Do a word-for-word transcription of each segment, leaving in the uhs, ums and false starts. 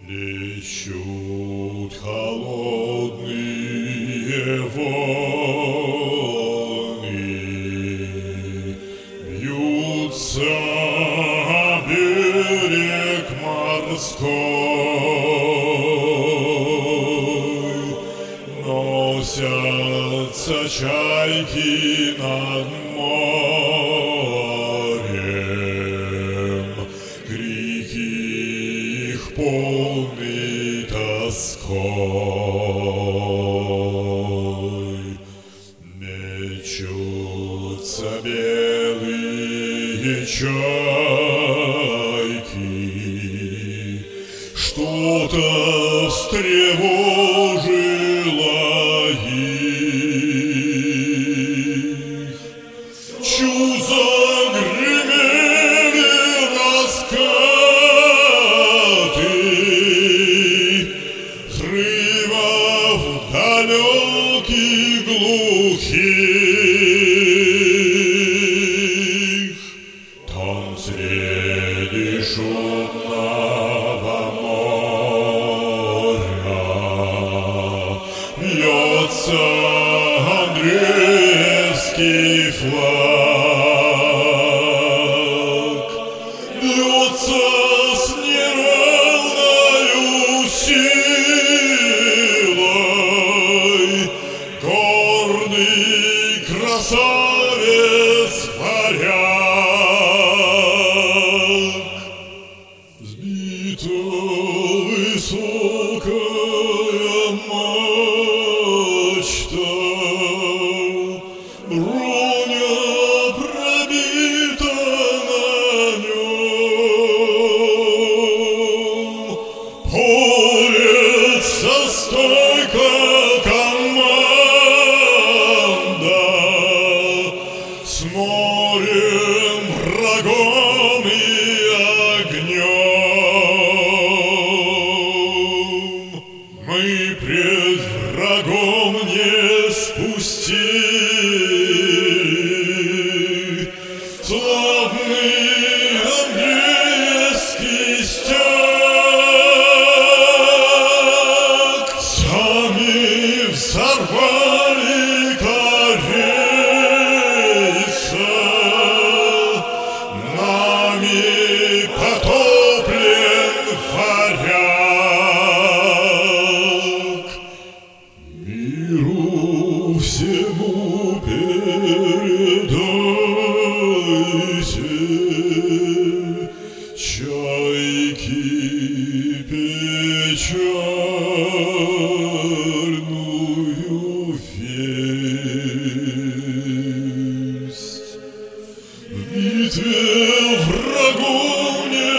Плещут холодные волны, бьются о берег морской, носятся чайки над морем, крики их полны тоской. Мечутся белые чайки, что-то встревожило их. Чуть загремели раскаты, взрывов далеких глухих. Там среди шумного моря бьется Андреевский флаг, бьется с неравною силой гордый красавец варяг. Сбита высокая мачта, броня пробита на нем, борется стойко команда с морем, врагом и огнем. Мы пред врагом не спустили славный Андреевский стяг, сами взорвали корейца, нами потоплен варяг. Миру всему передайте, чайки печальную весть. В битве врагу не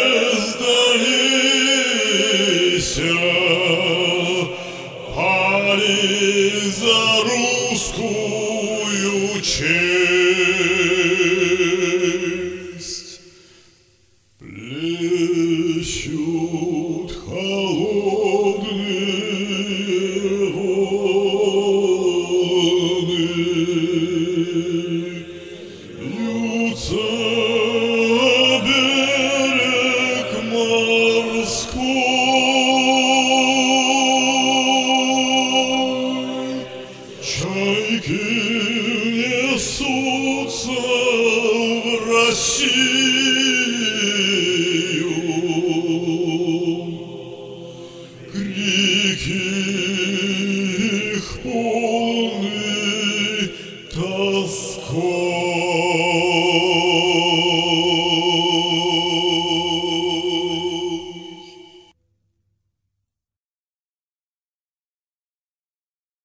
сдались, пали за русскую честь. Плещут холодные волны, бьются о берег морской, чайки несутся в Россию, крики